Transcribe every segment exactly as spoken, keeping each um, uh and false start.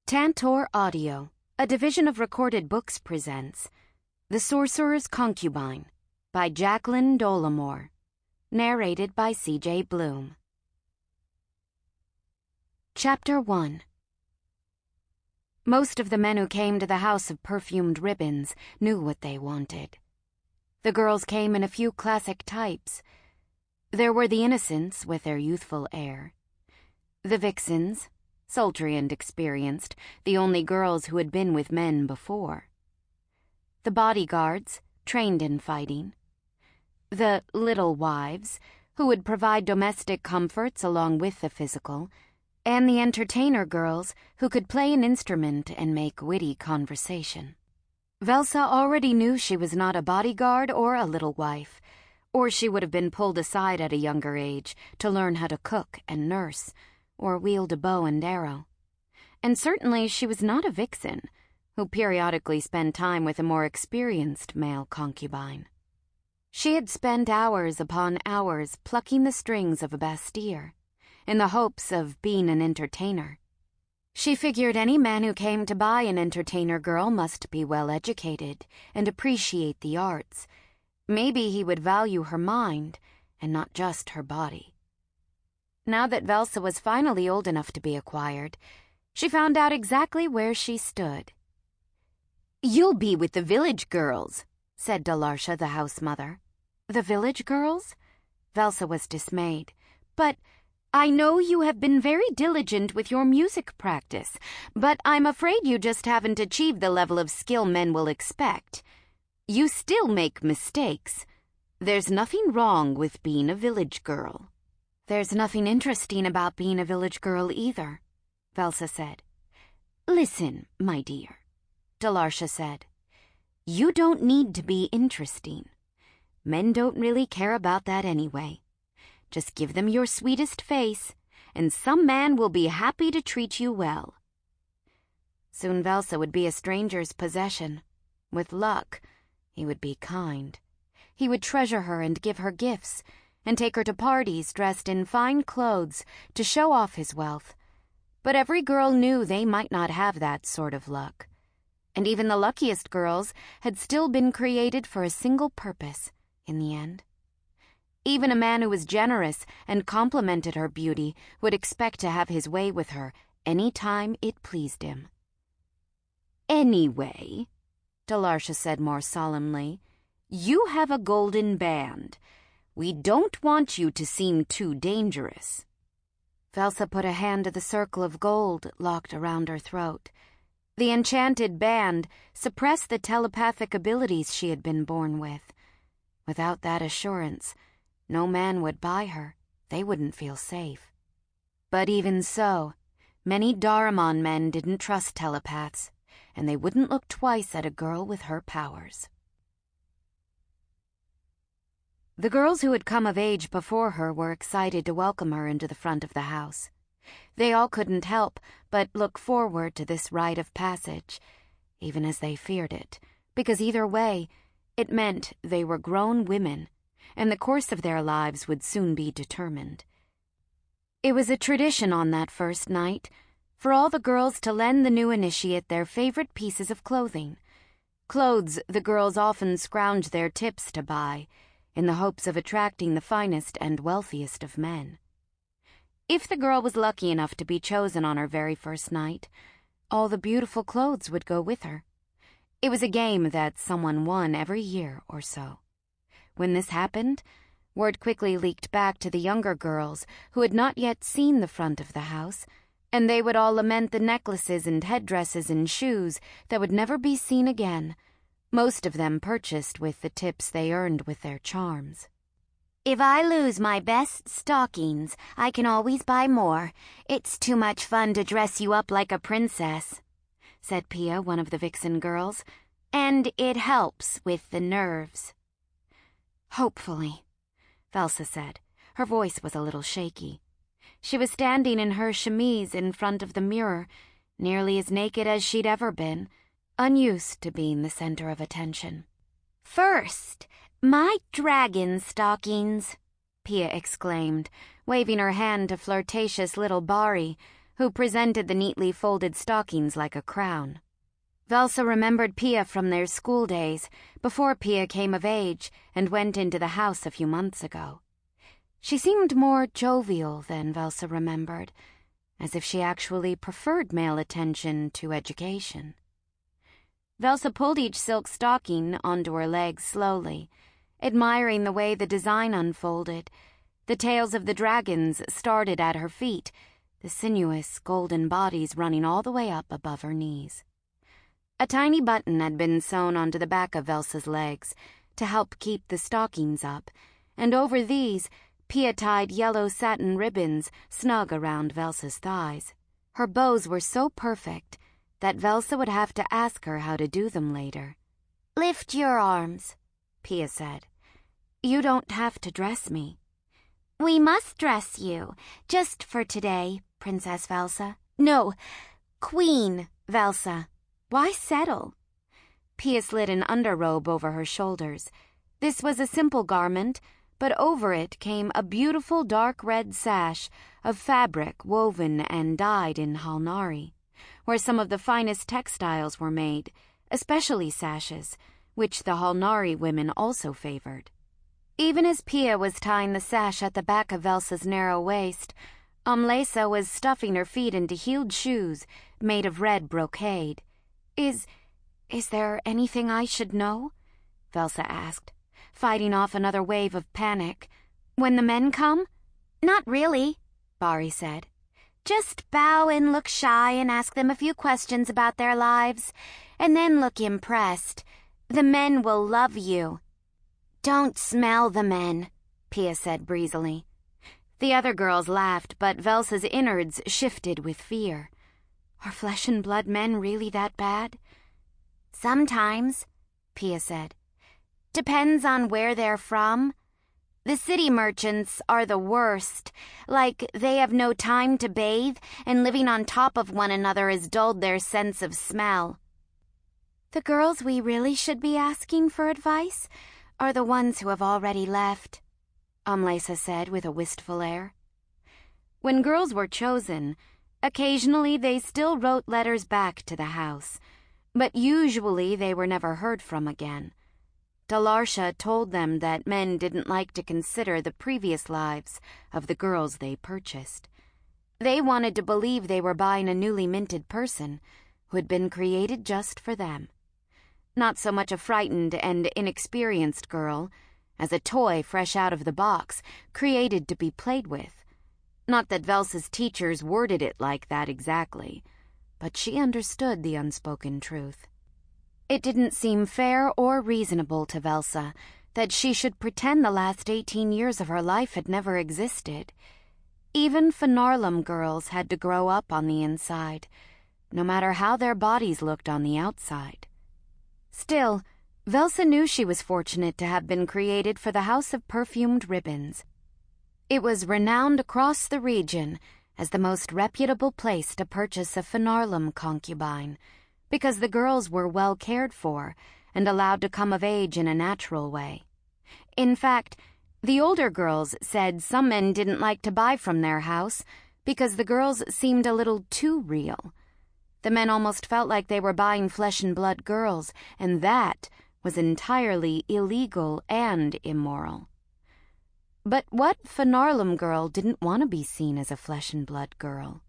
Tantor Audio, a division of Recorded Books, presents The Sorcerer's Concubine by Jacqueline Dollamore, narrated by C J Bloom. Chapter one. Most of the men who came to the House of Perfumed Ribbons knew what they wanted. The girls came in a few classic types. There were the innocents with their youthful air, the vixens, sultry and experienced, the only girls who had been with men before, the bodyguards, trained in fighting, the little wives, who would provide domestic comforts along with the physical, and the entertainer girls who could play an instrument and make witty conversation. Velsa already knew she was not a bodyguard or a little wife, or she would have been pulled aside at a younger age to learn how to cook and nurse, or wield a bow and arrow. And certainly she was not a vixen, who periodically spent time with a more experienced male concubine. She had spent hours upon hours plucking the strings of a Bastille, in the hopes of being an entertainer. She figured any man who came to buy an entertainer girl must be well educated and appreciate the arts. Maybe he would value her mind and not just her body. Now that Velsa was finally old enough to be acquired, she found out exactly where she stood. "You'll be with the village girls," said Dalarsha, the house mother. "The village girls?" Velsa was dismayed. "But I know you have been very diligent with your music practice, but I'm afraid you just haven't achieved the level of skill men will expect. You still make mistakes. There's nothing wrong with being a village girl." "There's nothing interesting about being a village girl either," Velsa said. "Listen, my dear," Dalarsha said. "You don't need to be interesting. Men don't really care about that anyway. Just give them your sweetest face, and some man will be happy to treat you well." Soon Velsa would be a stranger's possession. With luck, he would be kind. He would treasure her and give her gifts, and take her to parties dressed in fine clothes to show off his wealth. But every girl knew they might not have that sort of luck. And even the luckiest girls had still been created for a single purpose, in the end. Even a man who was generous and complimented her beauty would expect to have his way with her any time it pleased him. "Anyway," Dalarsha said more solemnly, "you have a golden band. We don't want you to seem too dangerous." Velsa put a hand to the circle of gold locked around her throat. The enchanted band suppressed the telepathic abilities she had been born with. Without that assurance, no man would buy her. They wouldn't feel safe. But even so, many Daramon men didn't trust telepaths, and they wouldn't look twice at a girl with her powers. The girls who had come of age before her were excited to welcome her into the front of the house. They all couldn't help but look forward to this rite of passage, even as they feared it, because either way, it meant they were grown women, and the course of their lives would soon be determined. It was a tradition on that first night for all the girls to lend the new initiate their favorite pieces of clothing, clothes the girls often scrounged their tips to buy, in the hopes of attracting the finest and wealthiest of men. If the girl was lucky enough to be chosen on her very first night, all the beautiful clothes would go with her. It was a game that someone won every year or so. When this happened, word quickly leaked back to the younger girls who had not yet seen the front of the house, and they would all lament the necklaces and headdresses and shoes that would never be seen again, most of them purchased with the tips they earned with their charms. "If I lose my best stockings, I can always buy more. It's too much fun to dress you up like a princess," said Pia, one of the vixen girls, "and it helps with the nerves." "Hopefully," Velsa said. Her voice was a little shaky. She was standing in her chemise in front of the mirror, nearly as naked as she'd ever been, unused to being the center of attention. "First, my dragon stockings," Pia exclaimed, waving her hand to flirtatious little Bari, who presented the neatly folded stockings like a crown. Velsa remembered Pia from their school days, before Pia came of age and went into the house a few months ago. She seemed more jovial than Velsa remembered, as if she actually preferred male attention to education. Velsa pulled each silk stocking onto her legs slowly, admiring the way the design unfolded. The tails of the dragons started at her feet, the sinuous golden bodies running all the way up above her knees. A tiny button had been sewn onto the back of Velsa's legs to help keep the stockings up, and over these, Pia tied yellow satin ribbons snug around Velsa's thighs. Her bows were so perfect that Velsa would have to ask her how to do them later. "Lift your arms," Pia said. "You don't have to dress me." "We must dress you, just for today, Princess Velsa. No, Queen Velsa. Why settle?" Pia slid an underrobe over her shoulders. This was a simple garment, but over it came a beautiful dark red sash of fabric woven and dyed in Halnari, where some of the finest textiles were made, especially sashes, which the Halnari women also favored. Even as Pia was tying the sash at the back of Velsa's narrow waist, Amlesa was stuffing her feet into heeled shoes made of red brocade. Is, is there anything I should know?" Velsa asked, fighting off another wave of panic. "When the men come?" "Not really," Bari said. "Just bow and look shy and ask them a few questions about their lives, and then look impressed. The men will love you." "Don't smell the men," Pia said breezily. The other girls laughed, but Velsa's innards shifted with fear. Are flesh and blood men really that bad? "Sometimes," Pia said. "Depends on where they're from. The city merchants are the worst, like they have no time to bathe, and living on top of one another has dulled their sense of smell." "The girls we really should be asking for advice are the ones who have already left," Amlesa said with a wistful air. When girls were chosen, occasionally they still wrote letters back to the house, but usually they were never heard from again. Dalarsha told them that men didn't like to consider the previous lives of the girls they purchased. They wanted to believe they were buying a newly minted person who had been created just for them. Not so much a frightened and inexperienced girl as a toy fresh out of the box, created to be played with. Not that Velsa's teachers worded it like that exactly, but she understood the unspoken truth. It didn't seem fair or reasonable to Velsa that she should pretend the last eighteen years of her life had never existed. Even Finarlem girls had to grow up on the inside, no matter how their bodies looked on the outside. Still, Velsa knew she was fortunate to have been created for the House of Perfumed Ribbons. It was renowned across the region as the most reputable place to purchase a Finarlem concubine, because the girls were well cared for and allowed to come of age in a natural way. In fact, the older girls said some men didn't like to buy from their house because the girls seemed a little too real. The men almost felt like they were buying flesh and blood girls, and that was entirely illegal and immoral. But what Finarlem girl didn't want to be seen as a flesh and blood girl?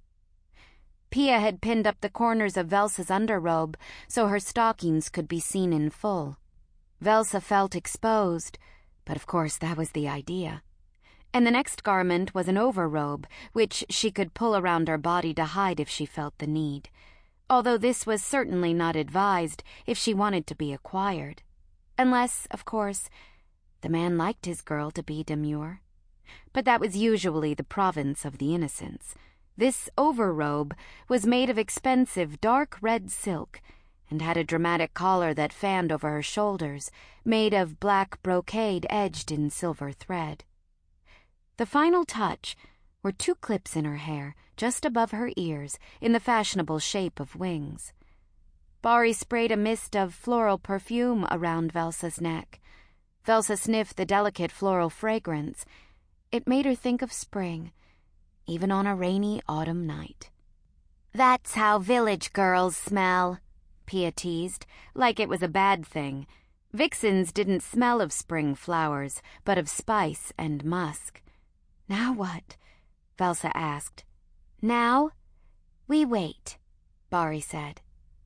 Pia had pinned up the corners of Velsa's underrobe so her stockings could be seen in full. Velsa felt exposed, but of course that was the idea. And the next garment was an overrobe, which she could pull around her body to hide if she felt the need, although this was certainly not advised if she wanted to be acquired. Unless, of course, the man liked his girl to be demure. But that was usually the province of the innocents. This overrobe was made of expensive dark red silk and had a dramatic collar that fanned over her shoulders, made of black brocade edged in silver thread. The final touch were two clips in her hair, just above her ears, in the fashionable shape of wings. Bari sprayed a mist of floral perfume around Velsa's neck. Velsa sniffed the delicate floral fragrance. It made her think of spring, even on a rainy autumn night. That's how village girls smell, Pia teased, like it was a bad thing. Vixens didn't smell of spring flowers, but of spice and musk. Now what? Velsa asked. Now, we wait, Bari said.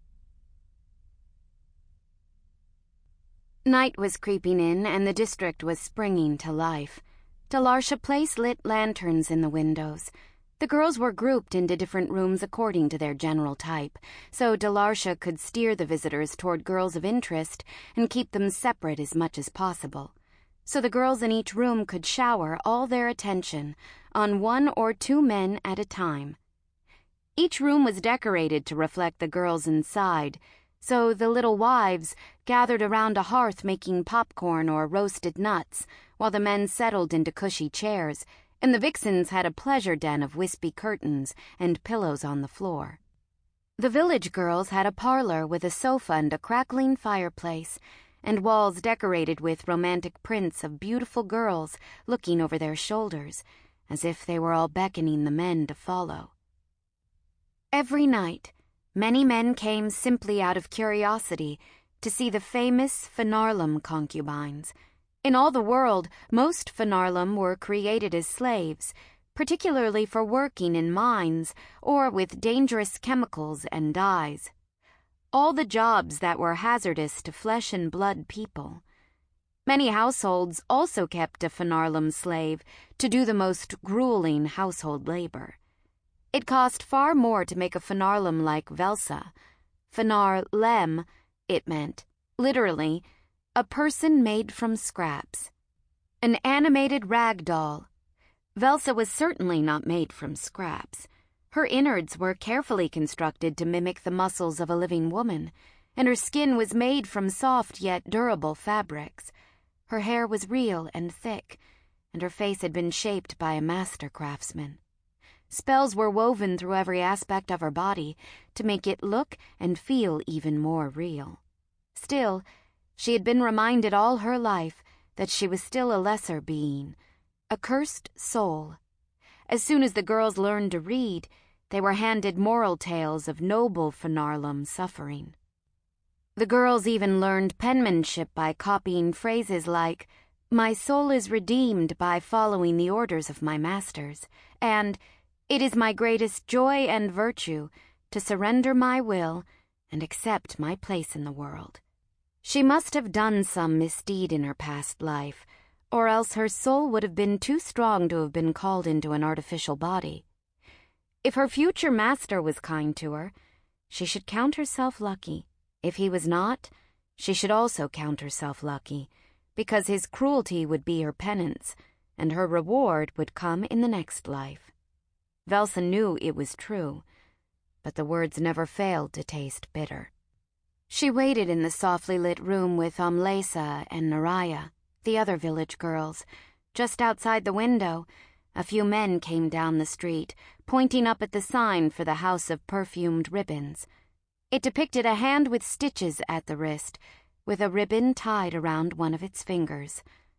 Night was creeping in, and the district was springing to life. Delarsha Place lit lanterns in the windows. The girls were grouped into different rooms according to their general type, so Delarsha could steer the visitors toward girls of interest and keep them separate as much as possible. So the girls in each room could shower all their attention on one or two men at a time. Each room was decorated to reflect the girls inside, so the little wives gathered around a hearth making popcorn or roasted nuts, while the men settled into cushy chairs, and the vixens had a pleasure den of wispy curtains and pillows on the floor. The village girls had a parlor with a sofa and a crackling fireplace, and walls decorated with romantic prints of beautiful girls looking over their shoulders, as if they were all beckoning the men to follow. Every night, many men came simply out of curiosity to see the famous Finarlum concubines. In all the world, most Finarlum were created as slaves, particularly for working in mines or with dangerous chemicals and dyes. All the jobs that were hazardous to flesh and blood people. Many households also kept a Finarlum slave to do the most grueling household labor. It cost far more to make a Finarlum like Velsa. Finar-lem, it meant, literally, a person made from scraps. An animated rag doll. Velsa was certainly not made from scraps. Her innards were carefully constructed to mimic the muscles of a living woman, and her skin was made from soft yet durable fabrics. Her hair was real and thick, and her face had been shaped by a master craftsman. Spells were woven through every aspect of her body to make it look and feel even more real. Still, she had been reminded all her life that she was still a lesser being, a cursed soul. As soon as the girls learned to read, they were handed moral tales of noble Finarlum suffering. The girls even learned penmanship by copying phrases like, "My soul is redeemed by following the orders of my masters," and "It is my greatest joy and virtue to surrender my will and accept my place in the world." She must have done some misdeed in her past life, or else her soul would have been too strong to have been called into an artificial body. If her future master was kind to her, she should count herself lucky. If he was not, she should also count herself lucky, because his cruelty would be her penance, and her reward would come in the next life. Velsa knew it was true, but the words never failed to taste bitter. She waited in the softly lit room with Amlesa and Naraya, the other village girls. Just outside the window, a few men came down the street, pointing up at the sign for the House of Perfumed Ribbons. It depicted a hand with stitches at the wrist, with a ribbon tied around one of its fingers.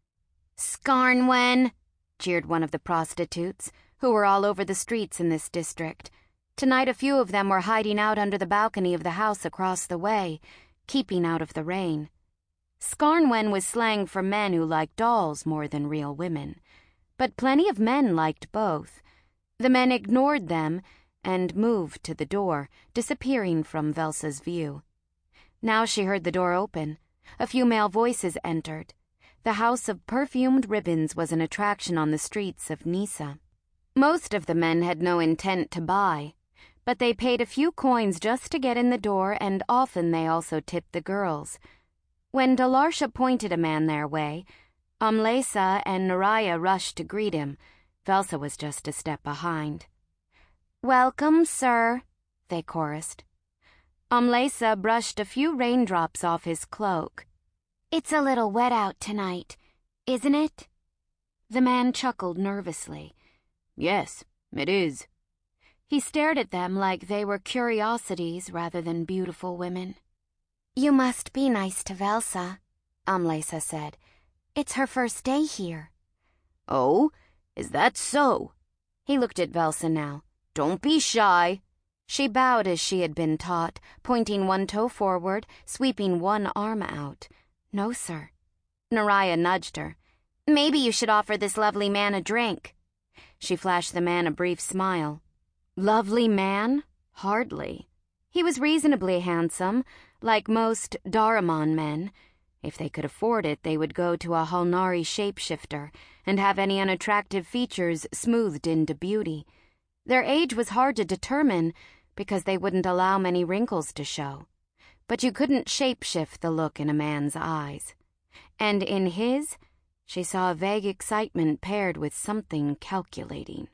"Scarnwen!" jeered one of the prostitutes, who were all over the streets in this district. Tonight a few of them were hiding out under the balcony of the house across the way, keeping out of the rain. Scarnwen was slang for men who liked dolls more than real women, but plenty of men liked both. The men ignored them and moved to the door, disappearing from Velsa's view. Now she heard the door open. A few male voices entered. The House of Perfumed Ribbons was an attraction on the streets of Nisa. Most of the men had no intent to buy, but they paid a few coins just to get in the door, and often they also tipped the girls. When Delarsha pointed a man their way, Amlesa and Naraya rushed to greet him. Velsa was just a step behind. "Welcome, sir," they chorused. Amlesa brushed a few raindrops off his cloak. "It's a little wet out tonight, isn't it?" The man chuckled nervously. "Yes, it is." He stared at them like they were curiosities rather than beautiful women. "You must be nice to Velsa," Amlesa said. "It's her first day here." "Oh, is that so?" He looked at Velsa now. "Don't be shy." She bowed as she had been taught, pointing one toe forward, sweeping one arm out. "No, sir." Naraya nudged her. "Maybe you should offer this lovely man a drink." She flashed the man a brief smile. Lovely man? Hardly. He was reasonably handsome, like most Daramon men. If they could afford it, they would go to a Halnari shapeshifter and have any unattractive features smoothed into beauty. Their age was hard to determine because they wouldn't allow many wrinkles to show. But you couldn't shapeshift the look in a man's eyes. And in his, she saw a vague excitement paired with something calculating.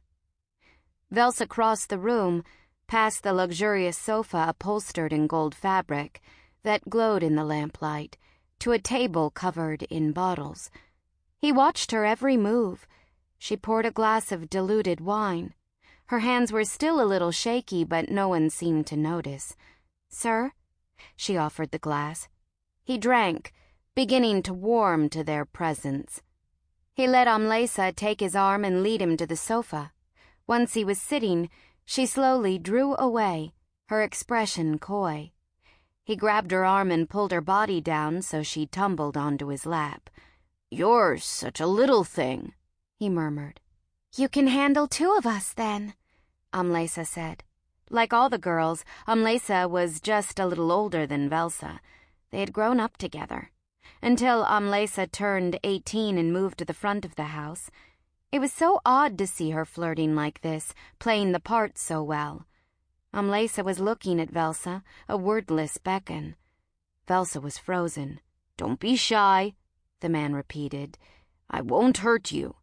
Velsa crossed the room, past the luxurious sofa upholstered in gold fabric that glowed in the lamplight, to a table covered in bottles. He watched her every move. She poured a glass of diluted wine. Her hands were still a little shaky, but no one seemed to notice. "Sir?" She offered the glass. He drank, beginning to warm to their presence. He let Amlesa take his arm and lead him to the sofa. Once he was sitting, she slowly drew away, her expression coy. He grabbed her arm and pulled her body down so she tumbled onto his lap. "You're such a little thing," he murmured. "You can handle two of us, then," Amlesa said. Like all the girls, Amlesa was just a little older than Velsa. They had grown up together. Until Amlesa turned eighteen and moved to the front of the house. It was so odd to see her flirting like this, playing the part so well. Amlesa was looking at Velsa, a wordless beckon. Velsa was frozen. "Don't be shy," the man repeated. "I won't hurt you."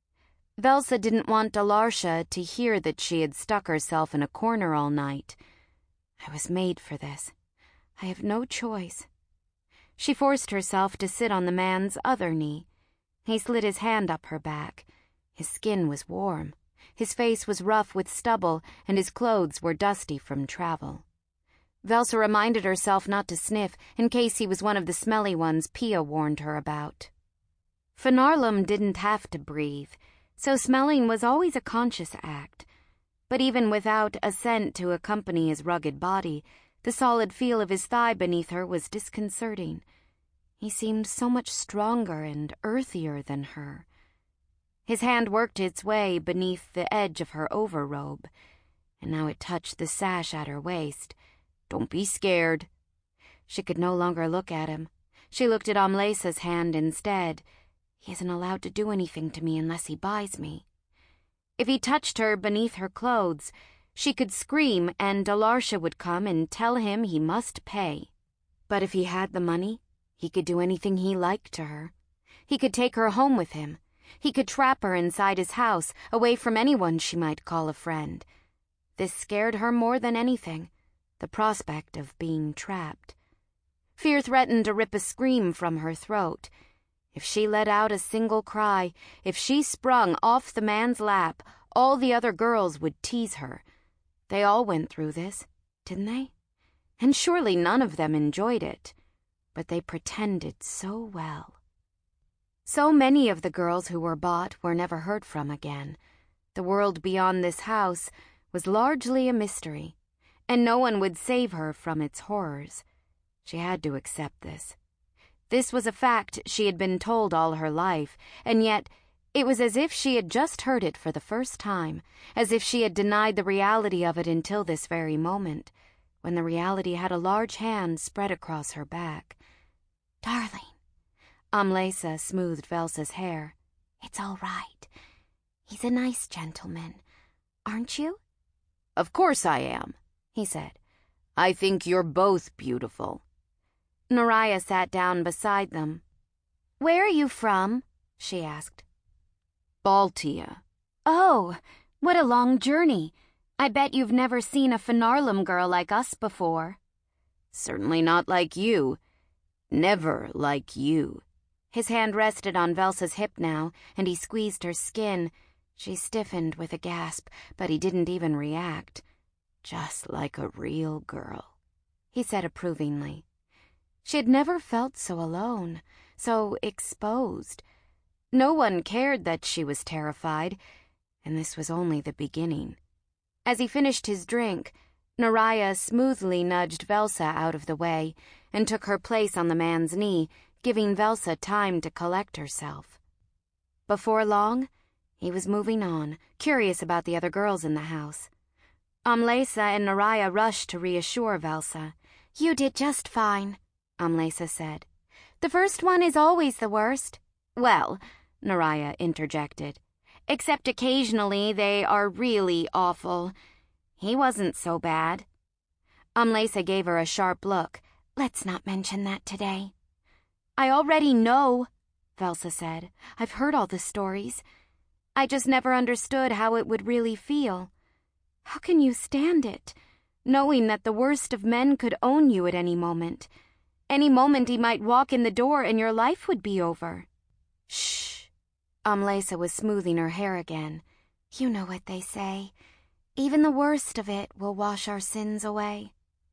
Velsa didn't want Dalarsha to hear that she had stuck herself in a corner all night. "I was made for this. I have no choice." She forced herself to sit on the man's other knee. He slid his hand up her back. His skin was warm. His face was rough with stubble, and his clothes were dusty from travel. Velsa reminded herself not to sniff in case he was one of the smelly ones Pia warned her about. Fenarlum didn't have to breathe, so smelling was always a conscious act. But even without a scent to accompany his rugged body, the solid feel of his thigh beneath her was disconcerting. He seemed so much stronger and earthier than her. His hand worked its way beneath the edge of her overrobe, and now it touched the sash at her waist. "Don't be scared." She could no longer look at him. She looked at Amlesa's hand instead. He isn't allowed to do anything to me unless he buys me. If he touched her beneath her clothes, she could scream and Dalarsha would come and tell him he must pay. But if he had the money, he could do anything he liked to her. He could take her home with him. He could trap her inside his house, away from anyone she might call a friend. This scared her more than anything, the prospect of being trapped. Fear threatened to rip a scream from her throat. If she let out a single cry, if she sprung off the man's lap, all the other girls would tease her. They all went through this, didn't they? And surely none of them enjoyed it. But they pretended so well. So many of the girls who were bought were never heard from again. The world beyond this house was largely a mystery, and no one would save her from its horrors. She had to accept this. This was a fact she had been told all her life, and yet it was as if she had just heard it for the first time, as if she had denied the reality of it until this very moment, when the reality had a large hand spread across her back. "Darling," Amlesa smoothed Velsa's hair. "It's all right. He's a nice gentleman. Aren't you?" "Of course I am," he said. "I think you're both beautiful." Naraya sat down beside them. "Where are you from?" she asked. "Baltia." "Oh, what a long journey. I bet you've never seen a Fenarlum girl like us before." "Certainly not like you. Never like you." His hand rested on Velsa's hip now, and he squeezed her skin. She stiffened with a gasp, but he didn't even react. "Just like a real girl," he said approvingly. She had never felt so alone, so exposed. No one cared that she was terrified, and this was only the beginning. As he finished his drink, Naraya smoothly nudged Velsa out of the way and took her place on the man's knee, giving Velsa time to collect herself. Before long, he was moving on, curious about the other girls in the house. Amlesa and Naraya rushed to reassure Velsa. "You did just fine," Amlesa said. "The first one is always the worst." "Well," Naraya interjected, "except occasionally they are really awful. He wasn't so bad." Amlesa gave her a sharp look. "Let's not mention that today." "I already know," Velsa said. "I've heard all the stories. I just never understood how it would really feel. How can you stand it, knowing that the worst of men could own you at any moment? Any moment he might walk in the door and your life would be over." "Shh." Amlesa was smoothing her hair again. "You know what they say. Even the worst of it will wash our sins away."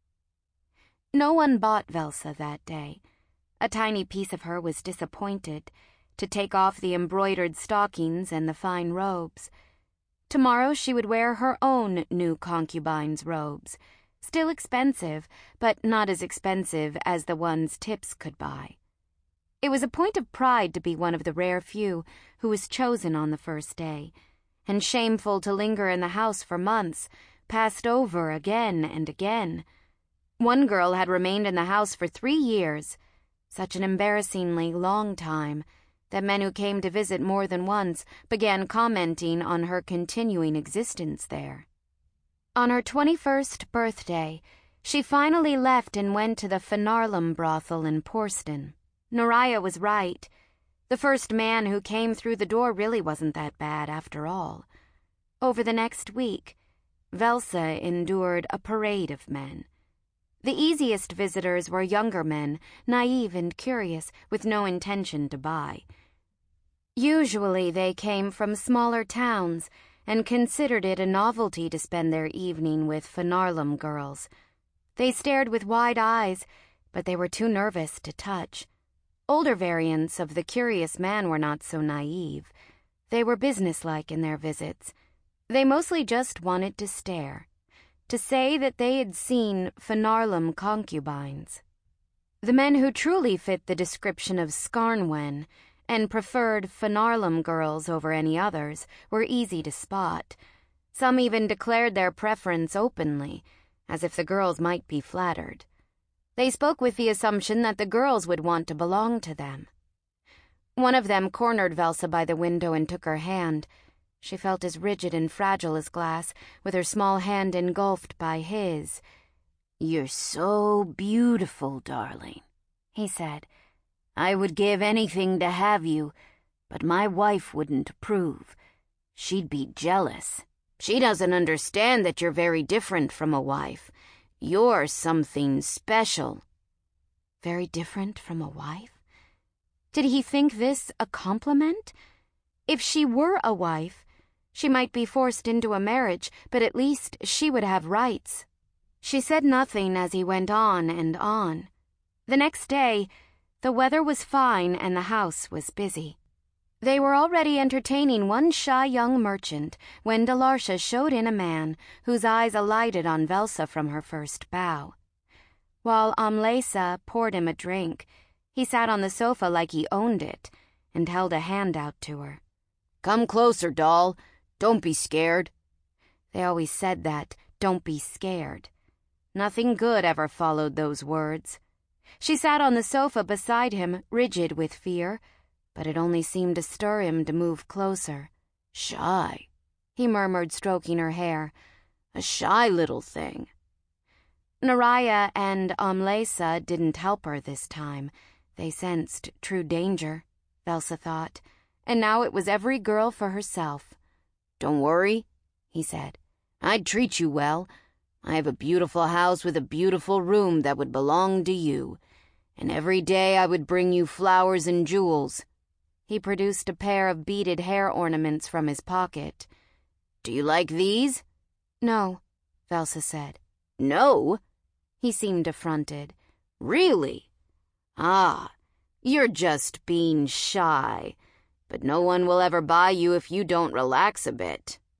No one bought Velsa that day. A tiny piece of her was disappointed to take off the embroidered stockings and the fine robes. Tomorrow she would wear her own new concubine's robes, still expensive, but not as expensive as the ones Tips could buy. It was a point of pride to be one of the rare few who was chosen on the first day, and shameful to linger in the house for months, passed over again and again. One girl had remained in the house for three years, such an embarrassingly long time that men who came to visit more than once began commenting on her continuing existence there. On her twenty-first birthday, she finally left and went to the Finarlum brothel in Porston. Naraya was right. The first man who came through the door really wasn't that bad after all. Over the next week, Velsa endured a parade of men. The easiest visitors were younger men, naive and curious, with no intention to buy. Usually they came from smaller towns and considered it a novelty to spend their evening with Finarlum girls. They stared with wide eyes, but they were too nervous to touch. Older variants of the curious man were not so naive. They were businesslike in their visits. They mostly just wanted to stare, to say that they had seen Finarlum concubines. The men who truly fit the description of Scarnwen and preferred Finarlum girls over any others were easy to spot. Some even declared their preference openly, as if the girls might be flattered. They spoke with the assumption that the girls would want to belong to them. One of them cornered Velsa by the window and took her hand. She felt as rigid and fragile as glass, with her small hand engulfed by his. "You're so beautiful, darling," he said. "I would give anything to have you, but my wife wouldn't approve. She'd be jealous. She doesn't understand that you're very different from a wife. You're something special." Very different from a wife? Did he think this a compliment? If she were a wife, she might be forced into a marriage, but at least she would have rights. She said nothing as he went on and on. The next day, the weather was fine and the house was busy. They were already entertaining one shy young merchant when Delarsha showed in a man whose eyes alighted on Velsa from her first bow. While Amlesa poured him a drink, he sat on the sofa like he owned it and held a hand out to her. "Come closer, doll. Don't be scared." They always said that, "Don't be scared." Nothing good ever followed those words. She sat on the sofa beside him, rigid with fear, but it only seemed to stir him to move closer. "Shy," he murmured, stroking her hair. "A shy little thing." Naraya and Amlesa didn't help her this time. They sensed true danger, Velsa thought, and now it was every girl for herself. "Don't worry," he said. "I'd treat you well. I have a beautiful house with a beautiful room that would belong to you, and every day I would bring you flowers and jewels." He produced a pair of beaded hair ornaments from his pocket. "Do you like these?" "No," Velsa said. "No?" He seemed affronted. "Really? Ah, you're just being shy. But no one will ever buy you if you don't relax a bit."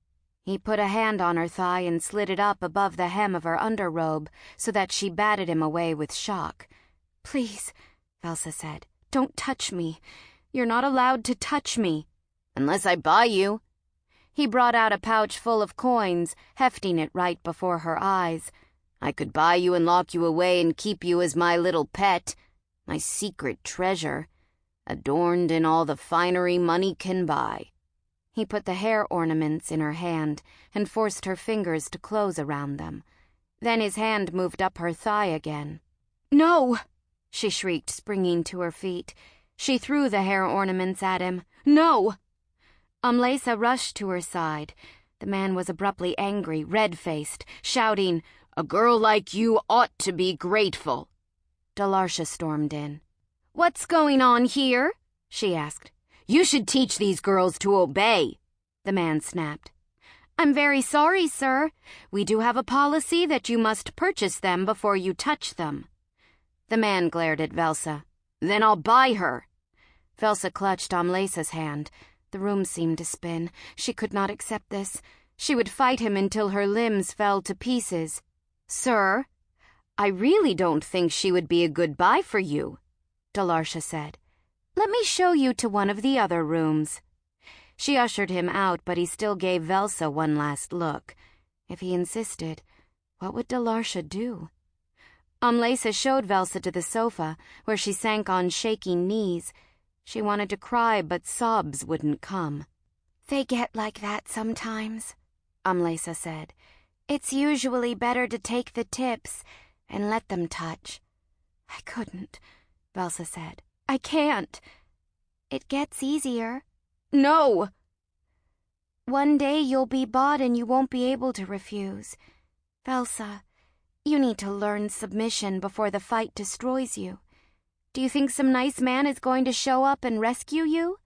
He put a hand on her thigh and slid it up above the hem of her underrobe so that she batted him away with shock. "Please," Velsa said, "don't touch me. You're not allowed to touch me." "Unless I buy you." He brought out a pouch full of coins, hefting it right before her eyes. "I could buy you and lock you away and keep you as my little pet, my secret treasure, adorned in all the finery money can buy." He put the hair ornaments in her hand and forced her fingers to close around them. Then his hand moved up her thigh again. "No!" she shrieked, springing to her feet. She threw the hair ornaments at him. "No!" Amlesa rushed to her side. The man was abruptly angry, red-faced, shouting, "A girl like you ought to be grateful." Dalarsha stormed in. "What's going on here?" she asked. "You should teach these girls to obey," the man snapped. "I'm very sorry, sir. We do have a policy that you must purchase them before you touch them." The man glared at Velsa. "Then I'll buy her." Velsa clutched Amlesa's hand. The room seemed to spin. She could not accept this. She would fight him until her limbs fell to pieces. "Sir, I really don't think she would be a good buy for you," Dalarsha said. "Let me show you to one of the other rooms." She ushered him out, but he still gave Velsa one last look. If he insisted, what would Dalarsha do? Amlesa showed Velsa to the sofa, where she sank on shaking knees. She wanted to cry, but sobs wouldn't come. "They get like that sometimes," Amlesa said. "It's usually better to take the tips and let them touch." "I couldn't," Velsa said. "I can't." "It gets easier." "No!" "One day you'll be bought and you won't be able to refuse. Velsa, you need to learn submission before the fight destroys you. Do you think some nice man is going to show up and rescue you?"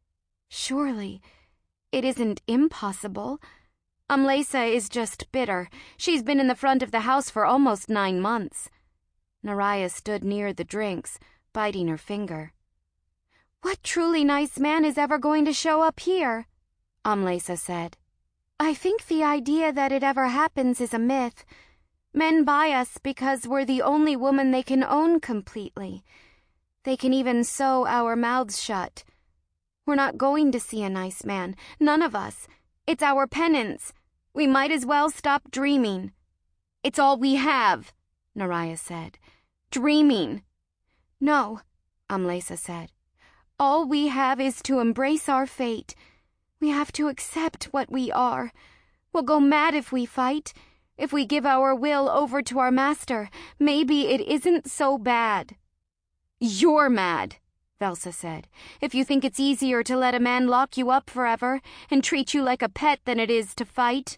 "Surely. It isn't impossible. Amlesa is just bitter. She's been in the front of the house for almost nine months." Naraya stood near the drinks, biting her finger. "What truly nice man is ever going to show up here?" Amlesa said. "I think the idea that it ever happens is a myth. Men buy us because we're the only woman they can own completely. They can even sew our mouths shut. We're not going to see a nice man, none of us. It's our penance. We might as well stop dreaming." "It's all we have," Naraya said. "Dreaming." "No," Amlesa said. "All we have is to embrace our fate. We have to accept what we are. We'll go mad if we fight. If we give our will over to our master, maybe it isn't so bad." "You're mad," Velsa said, "if you think it's easier to let a man lock you up forever and treat you like a pet than it is to fight."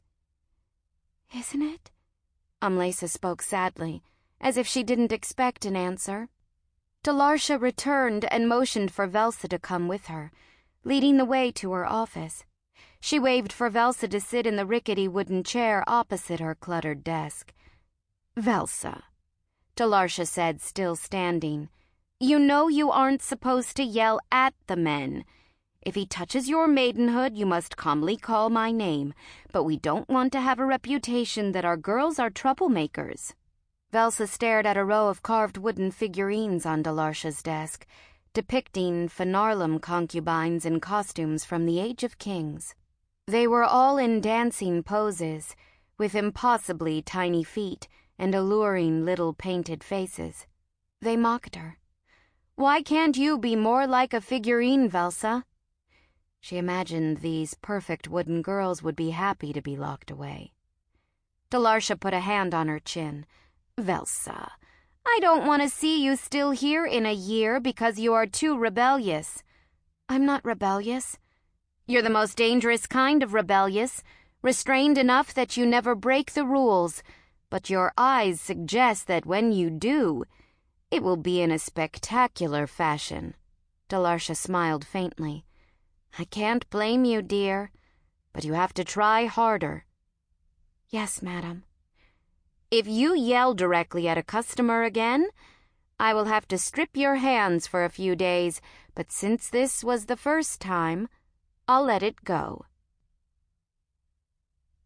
"Isn't it?" Amlesa spoke sadly, as if she didn't expect an answer. Dalarsha returned and motioned for Velsa to come with her, leading the way to her office. She waved for Velsa to sit in the rickety wooden chair opposite her cluttered desk. "Velsa," Dalarsha said, still standing, "you know you aren't supposed to yell at the men. If he touches your maidenhood, you must calmly call my name, but we don't want to have a reputation that our girls are troublemakers." Velsa stared at a row of carved wooden figurines on Dalarsha's desk, depicting Fenarlem concubines in costumes from the Age of Kings. They were all in dancing poses, with impossibly tiny feet and alluring little painted faces. They mocked her. "Why can't you be more like a figurine, Velsa?" She imagined these perfect wooden girls would be happy to be locked away. Dalarsha put a hand on her chin. "Velsa, I don't want to see you still here in a year because you are too rebellious." "I'm not rebellious." "You're the most dangerous kind of rebellious, restrained enough that you never break the rules, but your eyes suggest that when you do, it will be in a spectacular fashion." Dalarsha smiled faintly. "I can't blame you, dear, but you have to try harder." "Yes, madam." "If you yell directly at a customer again, I will have to strip your hands for a few days, but since this was the first time, I'll let it go."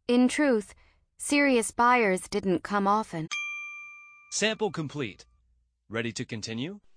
In truth, serious buyers didn't come often. Sample complete. Ready to continue?